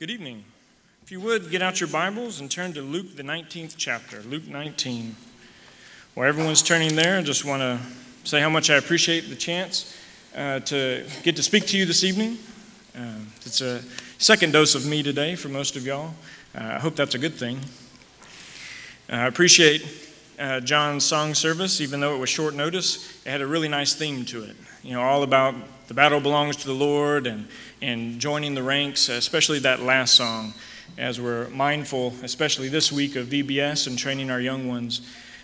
Good evening. If you would, get out your Bibles and turn to Luke, the 19th chapter, Luke 19. While everyone's turning there, I just want to say how much I appreciate the chance to get to speak to you this evening. It's a second dose of me today for most of y'all. I hope that's a good thing. I appreciate John's song service, even though it was short notice. It had a really nice theme to it. All about the battle belongs to the Lord and joining the ranks, especially that last song, as we're mindful, especially this week, of VBS and training our young ones.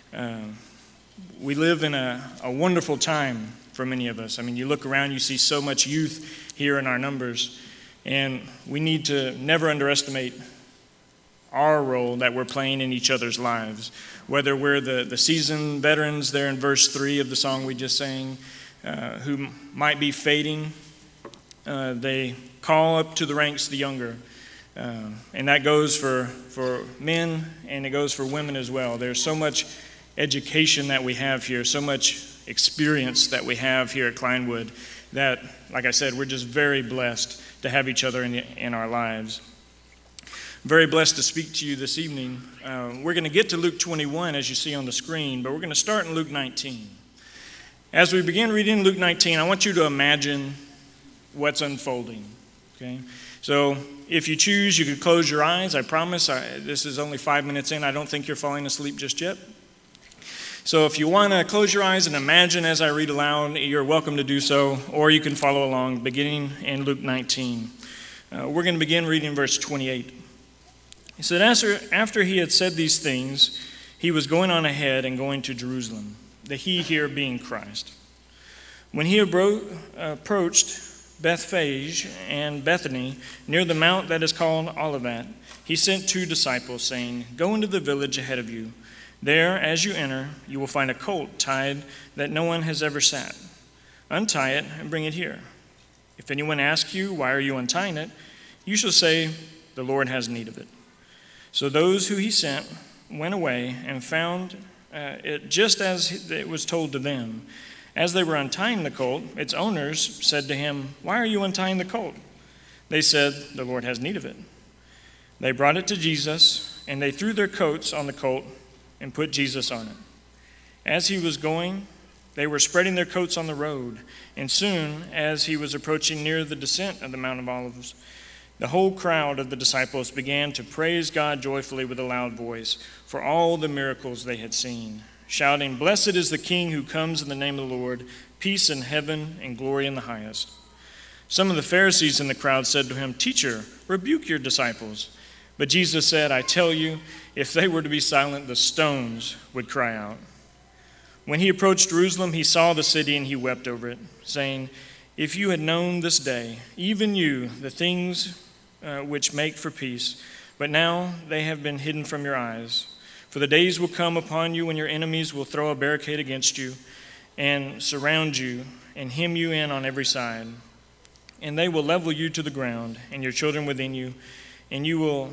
We live in a wonderful time for many of us. I mean, you look around, you see so much youth here in our numbers, and we need to never underestimate our role that we're playing in each other's lives. Whether we're the seasoned veterans there in verse 3 of the song we just sang, who might be fading, they call up to the ranks the younger. And that goes for men, and it goes for women as well. There's so much education that we have here, so much experience that we have here at Kleinwood that, like I said, we're just very blessed to have each other in our lives. Very blessed to speak to you this evening. We're going to get to Luke 21, as you see on the screen, but we're going to start in Luke 19. As we begin reading Luke 19, I want you to imagine what's unfolding. Okay? So if you choose, you could close your eyes. I promise, this is only 5 minutes in. I don't think you're falling asleep just yet. So if you want to close your eyes and imagine as I read aloud, you're welcome to do so, or you can follow along, beginning in Luke 19. We're going to begin reading verse 28. He said, after he had said these things, he was going on ahead and going to Jerusalem, the he here being Christ. When he approached Bethphage and Bethany, near the mount that is called Olivet, he sent 2 disciples, saying, "Go into the village ahead of you. There, as you enter, you will find a colt tied that no one has ever sat. Untie it and bring it here. If anyone asks you, 'Why are you untying it?' you shall say, 'The Lord has need of it.'" So those who he sent went away and found it just as it was told to them. As they were untying the colt, its owners said to him, "Why are you untying the colt?" They said, "The Lord has need of it." They brought it to Jesus, and they threw their coats on the colt and put Jesus on it. As he was going, they were spreading their coats on the road, and soon as he was approaching near the descent of the Mount of Olives, the whole crowd of the disciples began to praise God joyfully with a loud voice for all the miracles they had seen, shouting, "Blessed is the King who comes in the name of the Lord, peace in heaven and glory in the highest." Some of the Pharisees in the crowd said to him, "Teacher, rebuke your disciples." But Jesus said, "I tell you, if they were to be silent, the stones would cry out." When he approached Jerusalem, he saw the city and he wept over it, saying, "If you had known this day, even you, the things which make for peace, but now they have been hidden from your eyes. For the days will come upon you when your enemies will throw a barricade against you and surround you and hem you in on every side. And they will level you to the ground and your children within you, and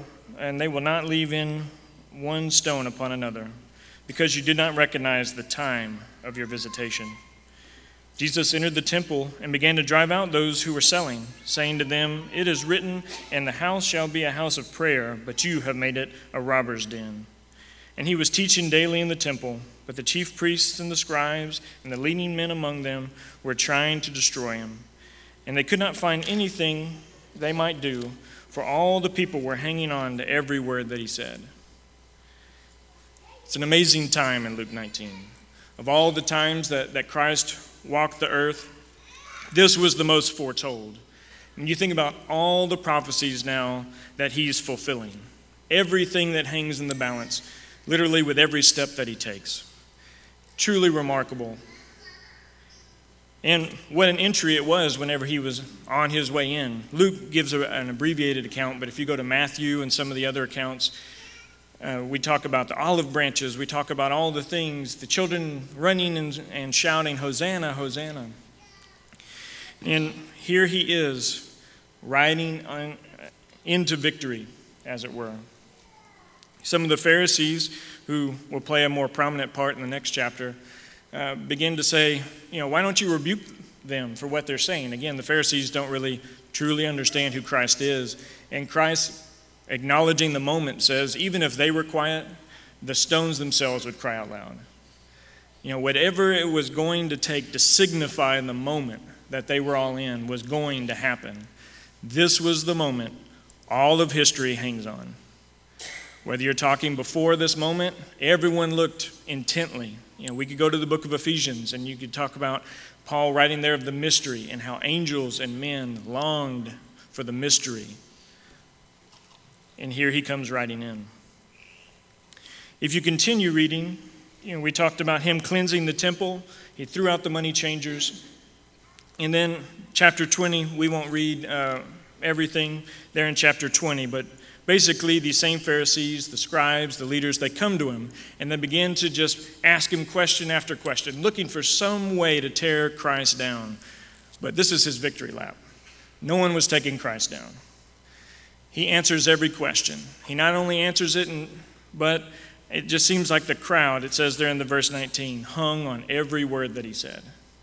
they will not leave in one stone upon another, because you did not recognize the time of your visitation." Jesus entered the temple and began to drive out those who were selling, saying to them, "It is written, 'And the house shall be a house of prayer,' but you have made it a robber's den." And he was teaching daily in the temple, but the chief priests and the scribes and the leading men among them were trying to destroy him. And they could not find anything they might do, for all the people were hanging on to every word that he said. It's an amazing time in Luke 19. Of all the times that Christ walked the earth, this was the most foretold. And you think about all the prophecies now that he's fulfilling. Everything that hangs in the balance, literally with every step that he takes. Truly remarkable. And what an entry it was whenever he was on his way in. Luke gives an abbreviated account, but if you go to Matthew and some of the other accounts, we talk about the olive branches. We talk about all the things, the children running and shouting, "Hosanna, Hosanna." And here he is, riding into victory, as it were. Some of the Pharisees, who will play a more prominent part in the next chapter, begin to say, "Why don't you rebuke them for what they're saying?" Again, the Pharisees don't really truly understand who Christ is, And Christ, acknowledging the moment, says, even if they were quiet, the stones themselves would cry out loud. Whatever it was going to take to signify the moment that they were all in was going to happen. This was the moment all of history hangs on. Whether you're talking before this moment, everyone looked intently. We could go to the book of Ephesians and you could talk about Paul writing there of the mystery and how angels and men longed for the mystery. And here he comes riding in. If you continue reading, we talked about him cleansing the temple. He threw out the money changers. And then chapter 20, we won't read everything there in chapter 20, but basically these same Pharisees, the scribes, the leaders, they come to him and they begin to just ask him question after question, looking for some way to tear Christ down. But this is his victory lap. No one was taking Christ down. He answers every question. He not only answers it, but it just seems like the crowd, it says there in the verse 19, hung on every word that he said.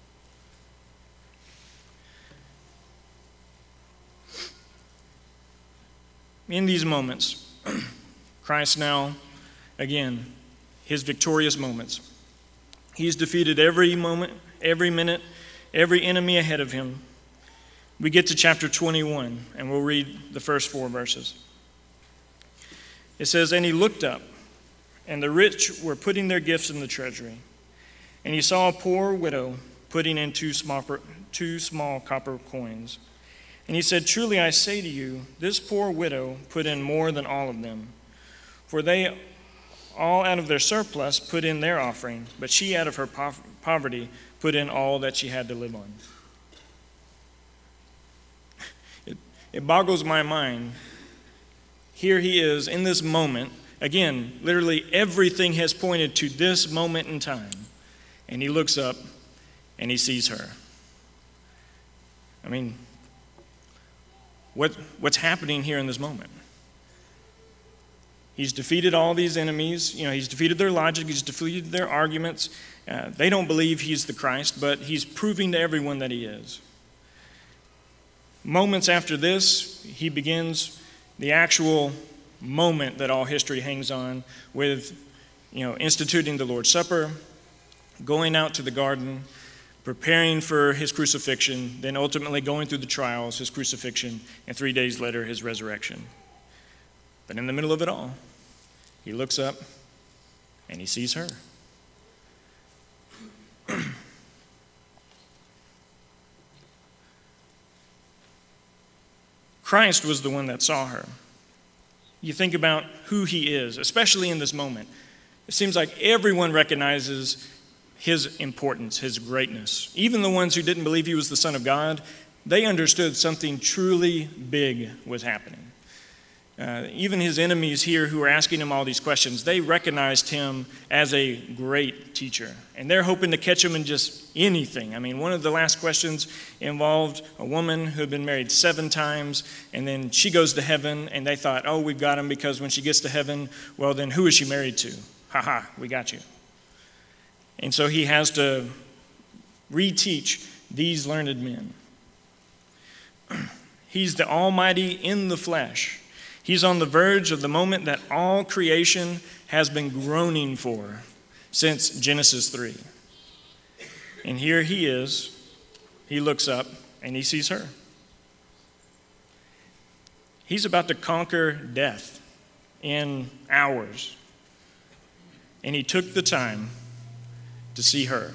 In these moments, Christ now, again, his victorious moments. He's defeated every moment, every minute, every enemy ahead of him. We get to chapter 21, and we'll read the first 4 verses. It says, and he looked up, and the rich were putting their gifts in the treasury. And he saw a poor widow putting in 2 small copper coins. And he said, truly I say to you, this poor widow put in more than all of them. For they all out of their surplus put in their offering, but she out of her poverty put in all that she had to live on. It boggles my mind. Here he is in this moment. Again, literally everything has pointed to this moment in time. And he looks up and he sees her. I mean, what's happening here in this moment? He's defeated all these enemies. He's defeated their logic. He's defeated their arguments. They don't believe he's the Christ, but he's proving to everyone that he is. Moments after this, he begins the actual moment that all history hangs on with, instituting the Lord's Supper, going out to the garden, preparing for his crucifixion, then ultimately going through the trials, his crucifixion, and 3 days later, his resurrection. But in the middle of it all, he looks up and he sees her. Christ was the one that saw her. You think about who he is, especially in this moment. It seems like everyone recognizes his importance, his greatness. Even the ones who didn't believe he was the Son of God, they understood something truly big was happening. Even his enemies here who are asking him all these questions, they recognized him as a great teacher. And they're hoping to catch him in just anything. I mean, one of the last questions involved a woman who had been married 7 times, and then she goes to heaven, and they thought, oh, we've got him because when she gets to heaven, well, then who is she married to? Ha, we got you. And so he has to reteach these learned men. He's the Almighty in the flesh. He's on the verge of the moment that all creation has been groaning for since Genesis 3. And here he is. He looks up and he sees her. He's about to conquer death in hours. And he took the time to see her.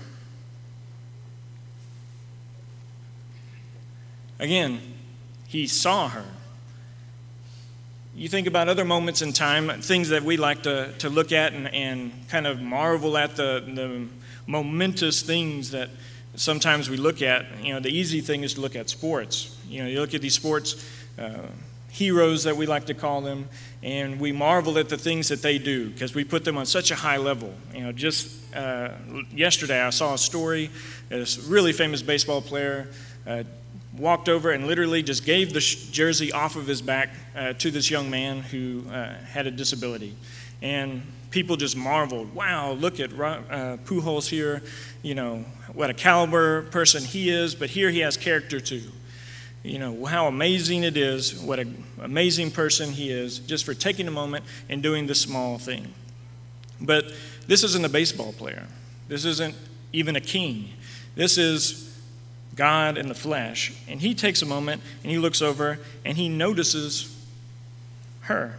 Again, he saw her. You think about other moments in time, things that we like to look at and kind of marvel at the momentous things that sometimes we look at. The easy thing is to look at sports. You look at these sports heroes that we like to call them, and we marvel at the things that they do because we put them on such a high level. Just yesterday I saw a story. This really famous baseball player walked over and literally just gave the jersey off of his back to this young man who had a disability. And people just marveled, wow, look at Pujols here, what a caliber person he is, but here he has character too. how amazing it is, what an amazing person he is, just for taking a moment and doing this small thing. But this isn't a baseball player. This isn't even a king. This is God in the flesh. And he takes a moment and he looks over and he notices her.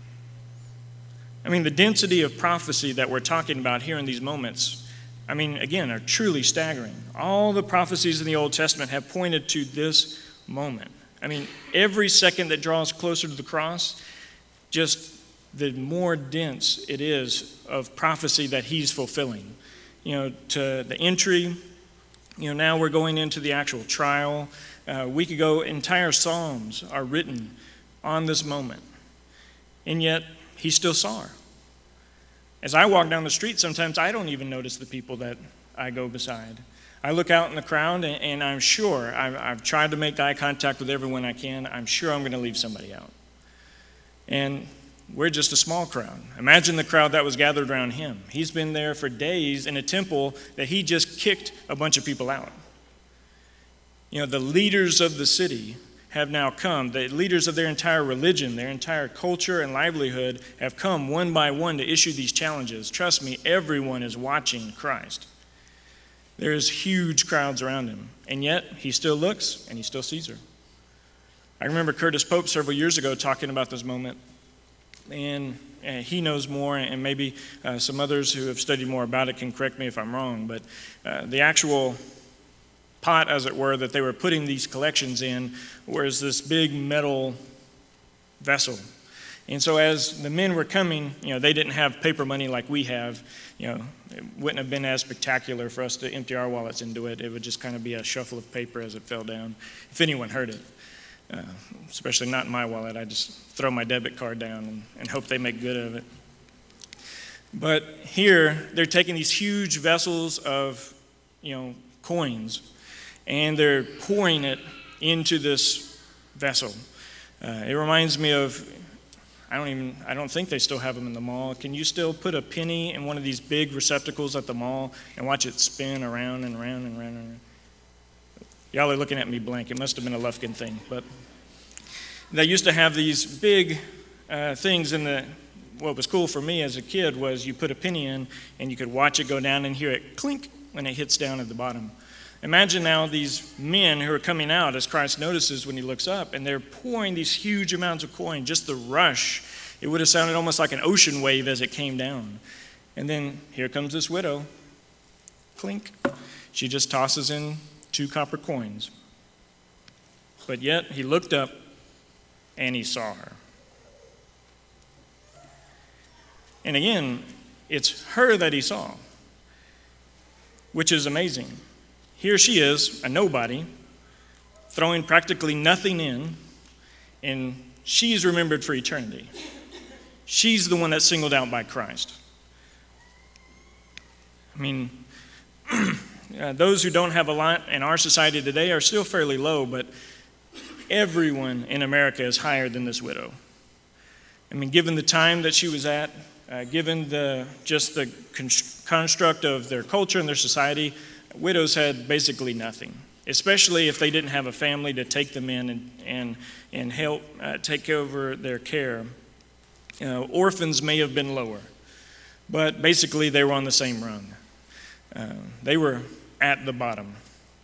I mean, the density of prophecy that we're talking about here in these moments, again, are truly staggering. All the prophecies in the Old Testament have pointed to this moment. Every second that draws closer to the cross, just the more dense it is of prophecy that he's fulfilling. To the entry, now we're going into the actual trial. A week ago, entire Psalms are written on this moment. And yet, he still saw her. As I walk down the street, sometimes I don't even notice the people that I go beside. I look out in the crowd, and I'm sure, I've tried to make eye contact with everyone I can. I'm sure I'm going to leave somebody out. And we're just a small crowd. Imagine the crowd that was gathered around him. He's been there for days in a temple that he just kicked a bunch of people out. The leaders of the city have now come. The leaders of their entire religion, their entire culture and livelihood have come one by one to issue these challenges. Trust me, everyone is watching Christ. There's huge crowds around him, and yet he still looks and he still sees her. I remember Curtis Pope several years ago talking about this moment, and he knows more, and maybe some others who have studied more about it can correct me if I'm wrong, but the actual pot, as it were, that they were putting these collections in was this big metal vessel. And so as the men were coming, they didn't have paper money like we have. It wouldn't have been as spectacular for us to empty our wallets into it. It would just kind of be a shuffle of paper as it fell down, if anyone heard it. Especially not in my wallet. I just throw my debit card down and hope they make good of it. But here, they're taking these huge vessels of, coins, and they're pouring it into this vessel. It reminds me of, I don't think they still have them in the mall. Can you still put a penny in one of these big receptacles at the mall and watch it spin around and around and around and around? Y'all are looking at me blank. It must have been a Lufkin thing. But they used to have these big things in the, what was cool for me as a kid was you put a penny in and you could watch it go down and hear it clink when it hits down at the bottom. Imagine now these men who are coming out as Christ notices when he looks up, and they're pouring these huge amounts of coin, just the rush. It would have sounded almost like an ocean wave as it came down. And then here comes this widow. Clink. She just tosses in 2 copper coins. But yet he looked up and he saw her. And again, it's her that he saw, which is amazing. Here she is, a nobody, throwing practically nothing in, and she's remembered for eternity. She's the one that's singled out by Christ. Those who don't have a lot in our society today are still fairly low, but everyone in America is higher than this widow. Given the time that she was at, given the construct of their culture and their society, widows had basically nothing, especially if they didn't have a family to take them in and help take over their care. Orphans may have been lower, but basically they were on the same rung. They were at the bottom.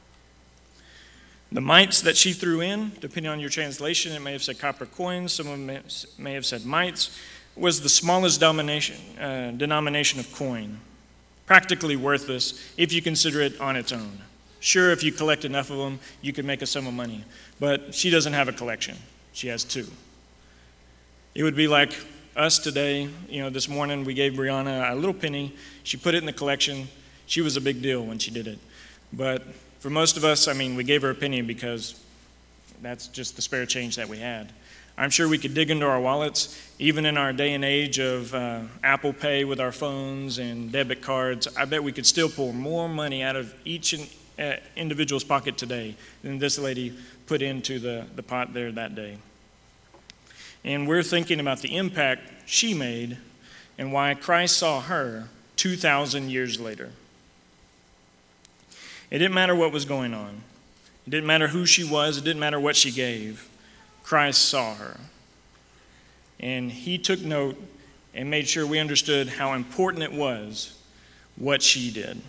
The mites that she threw in, depending on your translation, it may have said copper coins, some of them may have said mites, was the smallest denomination of coin. Practically worthless if you consider it on its own. Sure, if you collect enough of them, you could make a sum of money. But she doesn't have a collection. She has 2. It would be like us today. This morning we gave Brianna a little penny. She put it in the collection. She was a big deal when she did it. But for most of us, we gave her a penny because that's just the spare change that we had. I'm sure we could dig into our wallets, even in our day and age of Apple Pay with our phones and debit cards. I bet we could still pull more money out of each individual's pocket today than this lady put into the pot there that day. And we're thinking about the impact she made and why Christ saw her 2,000 years later. It didn't matter what was going on. It didn't matter who she was. It didn't matter what she gave. Christ saw her. And he took note and made sure we understood how important it was what she did.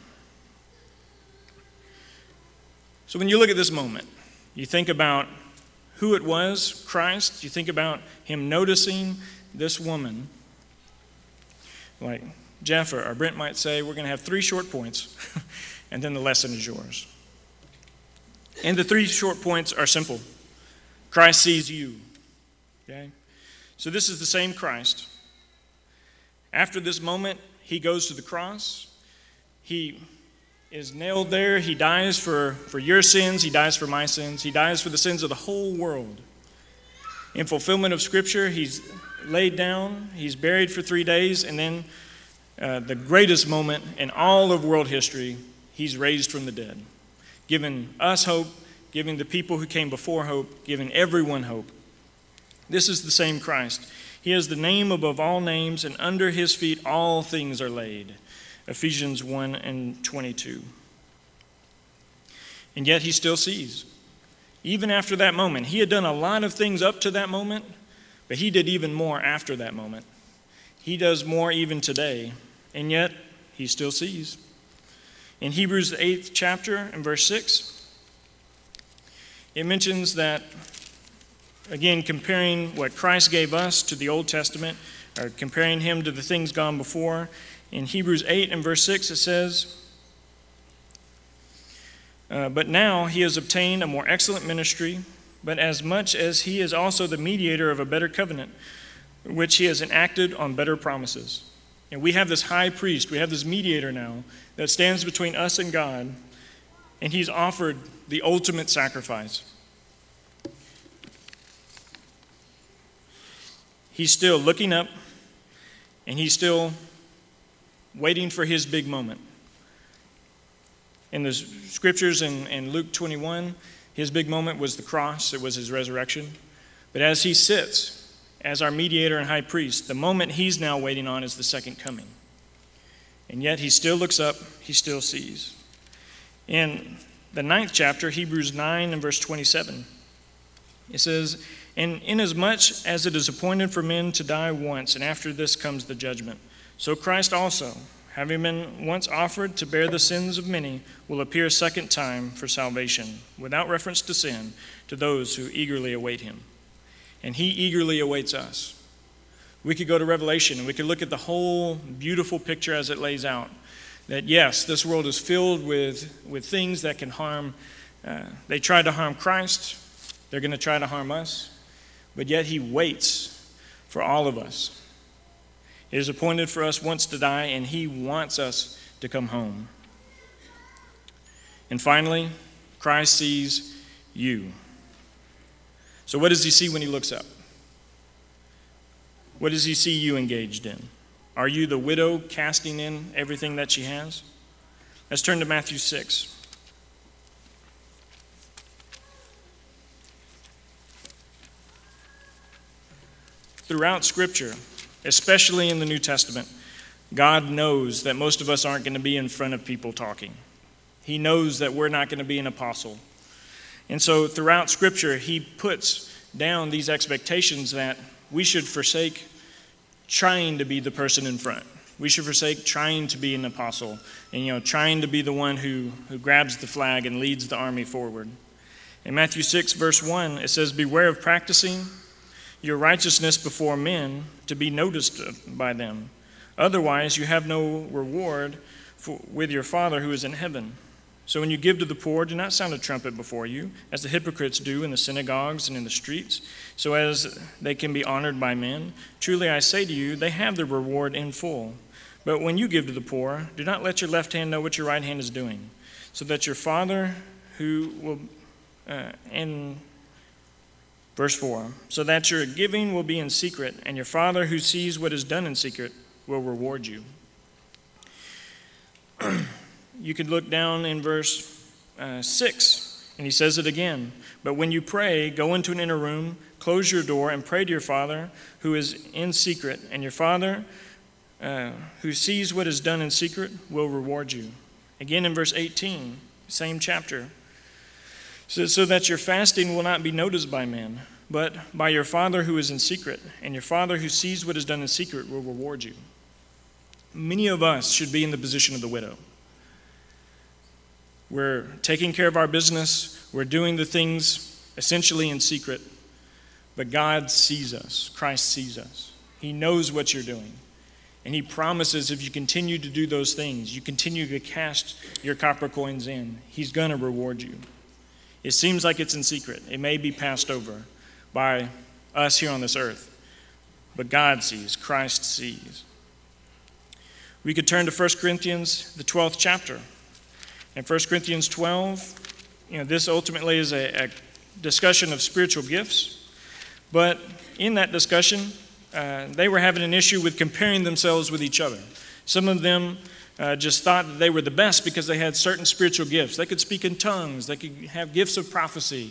So when you look at this moment, you think about who it was, Christ. You think about him noticing this woman. Like Jeff or Brent might say, we're going to have 3 short points, and then the lesson is yours. And the 3 short points are simple. Christ sees you. Okay? So this is the same Christ. After this moment, he goes to the cross. He is nailed there. He dies for your sins. He dies for my sins. He dies for the sins of the whole world. In fulfillment of Scripture, he's laid down. He's buried for 3 days. And then the greatest moment in all of world history, he's raised from the dead, giving us hope, giving the people who came before hope, giving everyone hope. This is the same Christ. He has the name above all names, and under his feet all things are laid. Ephesians 1:22. And yet he still sees. Even after that moment, he had done a lot of things up to that moment, but he did even more after that moment. He does more even today, and yet he still sees. In Hebrews, the 8th chapter, and verse 6, it mentions that, again, comparing what Christ gave us to the Old Testament, or comparing him to the things gone before. In Hebrews 8 and verse 6, it says, but now he has obtained a more excellent ministry, but as much as he is also the mediator of a better covenant, which he has enacted on better promises. And we have this high priest, we have this mediator now that stands between us and God, and he's offered the ultimate sacrifice. He's still looking up, and he's still waiting for his big moment. In the scriptures in Luke 21, his big moment was the cross. It was his resurrection. But as he sits as our mediator and high priest, the moment he's now waiting on is the second coming. And yet he still looks up, he still sees. In the 9th chapter, Hebrews 9 and verse 27, it says, and inasmuch as it is appointed for men to die once, and after this comes the judgment, so Christ also, having been once offered to bear the sins of many, will appear a second time for salvation, without reference to sin, to those who eagerly await him. And he eagerly awaits us. We could go to Revelation, and we could look at the whole beautiful picture as it lays out, that yes, this world is filled with things that can harm. They tried to harm Christ. They're going to try to harm us. But yet he waits for all of us. It is appointed for us once to die, and he wants us to come home. And finally, Christ sees you. So what does he see when he looks up? What does he see you engaged in? Are you the widow casting in everything that she has? Let's turn to Matthew 6. Throughout Scripture, especially in the New Testament, God knows that most of us aren't going to be in front of people talking. He knows that we're not going to be an apostle. And so throughout Scripture, he puts down these expectations that we should forsake trying to be the person in front. We should forsake trying to be an apostle and, trying to be the one who grabs the flag and leads the army forward. In Matthew 6, verse 1, it says, beware of practicing your righteousness before men to be noticed by them. Otherwise, you have no reward with your Father who is in heaven. So when you give to the poor, do not sound a trumpet before you, as the hypocrites do in the synagogues and in the streets, so as they can be honored by men. Truly I say to you, they have their reward in full. But when you give to the poor, do not let your left hand know what your right hand is doing, so that your Father who will, in verse 4, so that your giving will be in secret, and your Father who sees what is done in secret will reward you. You could look down in verse 6, and he says it again. But when you pray, go into an inner room, close your door, and pray to your Father who is in secret, and your Father who sees what is done in secret will reward you. Again in verse 18, same chapter. So that your fasting will not be noticed by men, but by your Father who is in secret, and your Father who sees what is done in secret will reward you. Many of us should be in the position of the widow. We're taking care of our business. We're doing the things essentially in secret. But God sees us. Christ sees us. He knows what you're doing. And he promises if you continue to do those things, you continue to cast your copper coins in, he's going to reward you. It seems like it's in secret. It may be passed over by us here on this earth. But God sees. Christ sees. We could turn to 1 Corinthians, the 12th chapter. In 1 Corinthians 12, this ultimately is a discussion of spiritual gifts. But in that discussion, they were having an issue with comparing themselves with each other. Some of them just thought that they were the best because they had certain spiritual gifts. They could speak in tongues. They could have gifts of prophecy.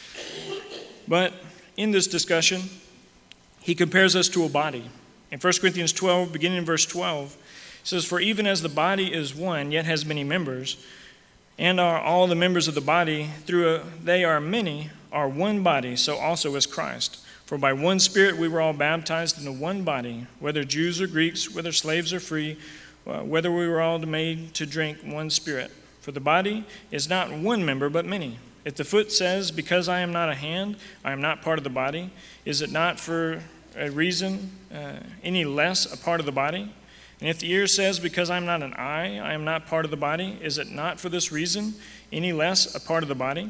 But in this discussion, he compares us to a body. In 1 Corinthians 12, beginning in verse 12, it says, "For even as the body is one, yet has many members, and are all the members of the body, they are many, are one body, so also is Christ. For by one Spirit we were all baptized into one body, whether Jews or Greeks, whether slaves or free, whether we were all made to drink one Spirit. For the body is not one member, but many. If the foot says, because I am not a hand, I am not part of the body, is it not for a reason any less a part of the body? And if the ear says, because I am not an eye, I am not part of the body, is it not for this reason any less a part of the body?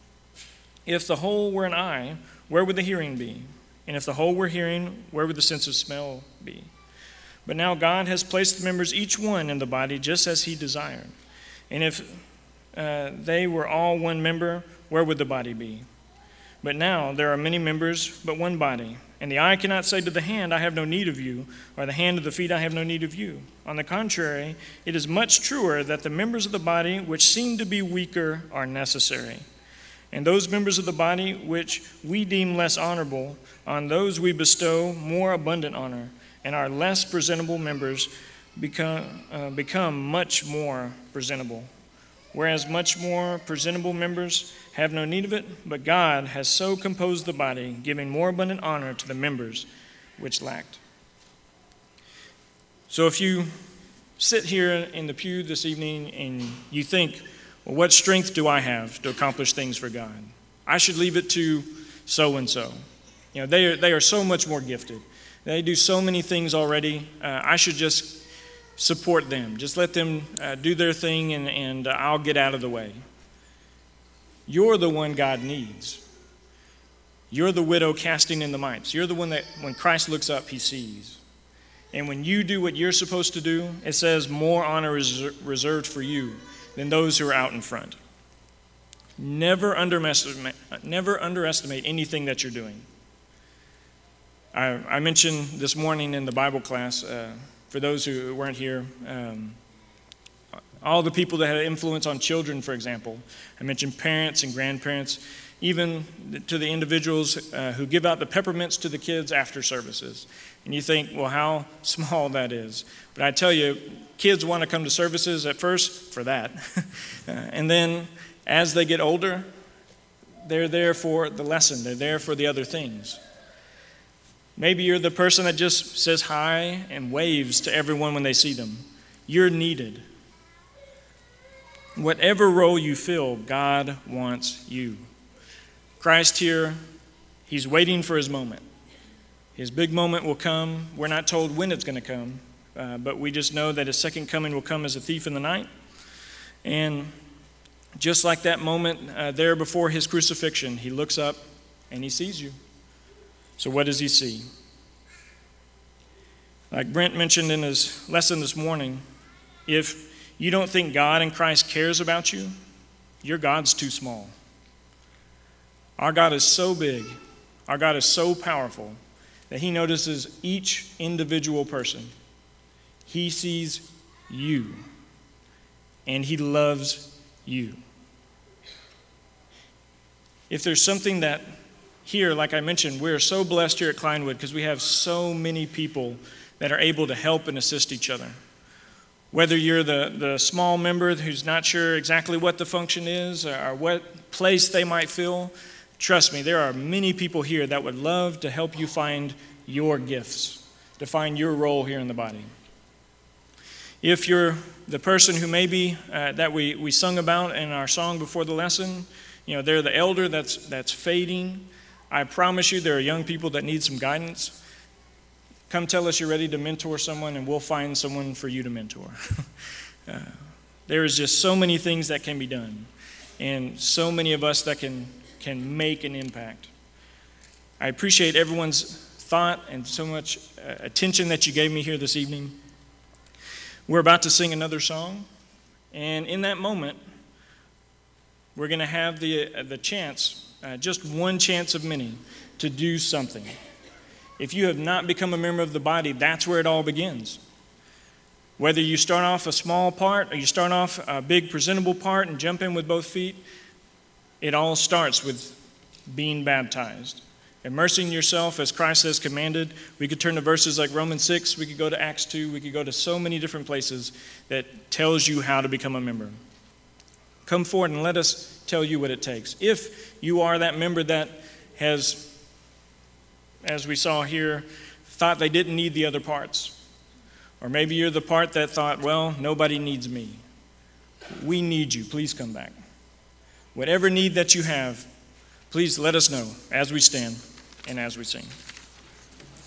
If the whole were an eye, where would the hearing be? And if the whole were hearing, where would the sense of smell be? But now God has placed the members, each one in the body, just as he desired. And if they were all one member, where would the body be? But now there are many members, but one body. And the eye cannot say to the hand, I have no need of you, or the hand to the feet, I have no need of you. On the contrary, it is much truer that the members of the body which seem to be weaker are necessary. And those members of the body which we deem less honorable, on those we bestow more abundant honor, and our less presentable members become much more presentable. Whereas much more presentable members have no need of it, but God has so composed the body, giving more abundant honor to the members which lacked." So if you sit here in the pew this evening and you think, well, what strength do I have to accomplish things for God? I should leave it to so-and-so. They are so much more gifted. They do so many things already. I should just support them. Just let them do their thing and I'll get out of the way. You're the one God needs. You're the widow casting in the mites. You're the one that when Christ looks up, he sees. And when you do what you're supposed to do, it says more honor is reserved for you than those who are out in front. Never underestimate anything that you're doing. I mentioned this morning in the Bible class, for those who weren't here, all the people that had influence on children, for example. I mentioned parents and grandparents, even to the individuals who give out the peppermints to the kids after services. And you think, well, how small that is. But I tell you, kids want to come to services at first for that. And then as they get older, they're there for the lesson. They're there for the other things. Maybe you're the person that just says hi and waves to everyone when they see them. You're needed. Whatever role you fill, God wants you. Christ here, he's waiting for his moment. His big moment will come. We're not told when it's going to come, but we just know that his second coming will come as a thief in the night. And just like that moment there before his crucifixion, he looks up and he sees you. So what does he see? Like Brent mentioned in his lesson this morning, if you don't think God and Christ cares about you, your God's too small. Our God is so big, our God is so powerful, that he notices each individual person. He sees you, and he loves you. If there's something that here, like I mentioned, we're so blessed here at Kleinwood because we have so many people that are able to help and assist each other. Whether you're the small member who's not sure exactly what the function is or what place they might fill, trust me, there are many people here that would love to help you find your gifts, to find your role here in the body. If you're the person who maybe that we sung about in our song before the lesson, they're the elder that's fading. I promise you there are young people that need some guidance. Come tell us you're ready to mentor someone, and we'll find someone for you to mentor. There is just so many things that can be done, and so many of us that can make an impact. I appreciate everyone's thought and so much attention that you gave me here this evening. We're about to sing another song, and in that moment, we're going to have the chance, just one chance of many, to do something. If you have not become a member of the body, that's where it all begins. Whether you start off a small part or you start off a big presentable part and jump in with both feet, it all starts with being baptized. Immersing yourself as Christ has commanded. We could turn to verses like Romans 6, we could go to Acts 2, we could go to so many different places that tells you how to become a member. Come forward and let us tell you what it takes. If you are that member that has, as we saw here, thought they didn't need the other parts, or maybe you're the part that thought, well, nobody needs me. We need you. Please come back. Whatever need that you have, please let us know as we stand and as we sing.